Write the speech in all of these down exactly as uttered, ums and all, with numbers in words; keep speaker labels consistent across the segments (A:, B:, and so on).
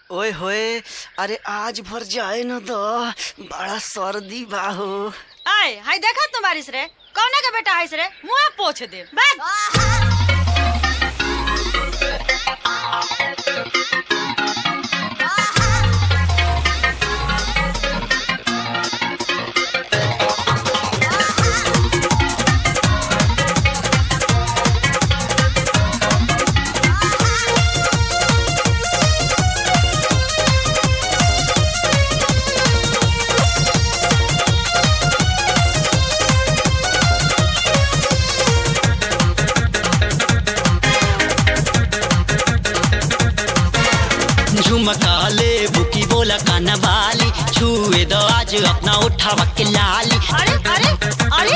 A: ओए होए, अरे आज भर जाए न दो, बड़ा सर्दी बा हो।
B: आय हाय देखा तुम बारिश रे, कौना के बेटा आइस रे, मुंह पोछ दे बैग।
C: झुमका ले बुकी बोला काना वाली, छुए दो आज अपना उठावा के लाली।
B: अरे अरे अरे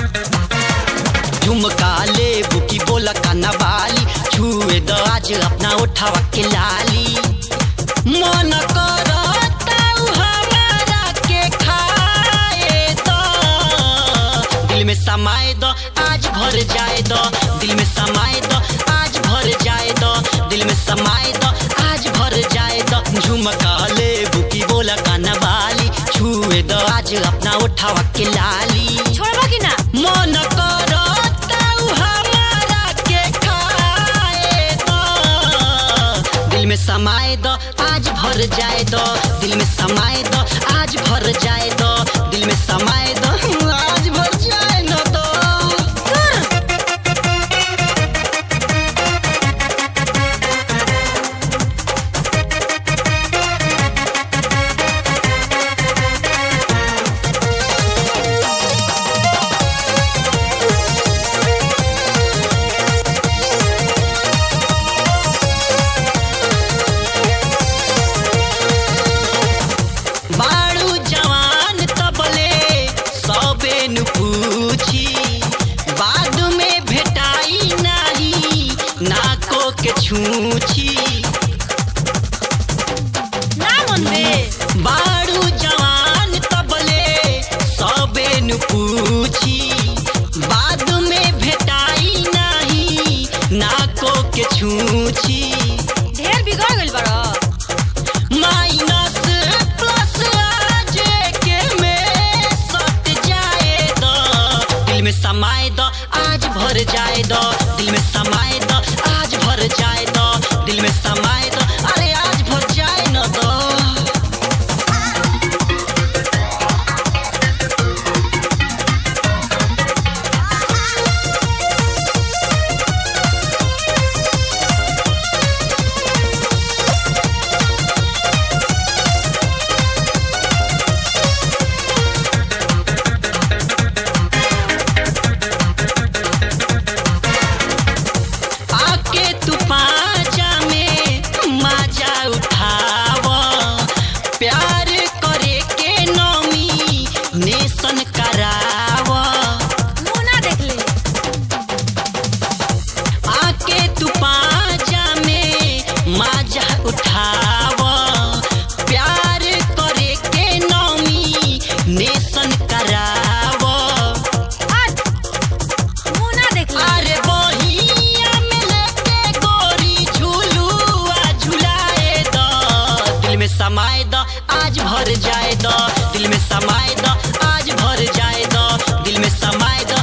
C: झुमका ले बुकी बोला काना वाली, छुए दो आज अपना उठावा के लाली। मन करता हमारा के खाए दो, दिल में समाए दो आज भर जाए दो, दिल में समाए दो आज भर जाए दो, दिल में समाए दो आज भर जाए दो। झुमका ले बुकी बोला काना वाली, छुए दो आज अपना उठावा के लाली।
B: छोड़बा कि ना?
C: मन करता हमारा के खाए दो, दिल में समाए दो आज भर जाए दो, दिल में समाए दो आज भर जाए दो, दिल में समाए दो आज भर जाए न दो। बाड़ू जवान तबले सबे नु पूछी, बाद में भेटाई नहीं नाको के छूछी।
B: ना मन में
C: बाड़ू जवान तबले सबे नु पूछी, बाद में भेटाई नहीं नाको के छूछी।
B: ढेर बिगड़ गइल बड़ा।
C: माइनस प्लस आज के में सट जाए दो, दिल में समाए दो आज भर जाए दो, दिल में समाए दो आज भर जाए दो, दिल में समाए दो अरे आज भर जाए न दो। आके तू पाजा में मजा उठाव, प्यार करे के नमी नेशन कराव।
B: मुंह ना देख ले।
C: आके तू पाजा में मजा उठाव, प्यार करे के नमी नेशन कराव।
B: हट मुंह ना देख ले।
C: अरे बहिया में लेके गोरी झूलुआ झुलाए दो, दिल में समाए दो आज भर जाए दो, दिल में समाए दो आज भर जाए दो, दिल में समाए दो